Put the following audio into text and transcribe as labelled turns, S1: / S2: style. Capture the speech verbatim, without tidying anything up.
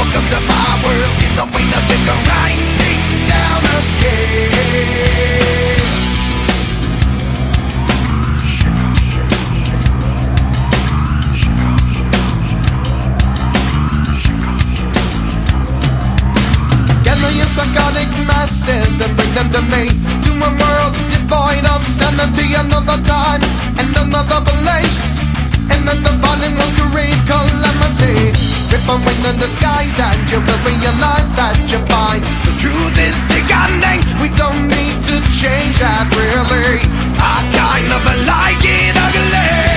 S1: Welcome to my world, in the wind of it grinding down again. Gather your psychotic masses and bring them to me, to a world devoid of sanity. Another time and another place, and then the fallen ones crave calamity. Rip away the disguise and you will realize that you're fine. The truth is sickening, we don't need to change that really. I kind of like it ugly.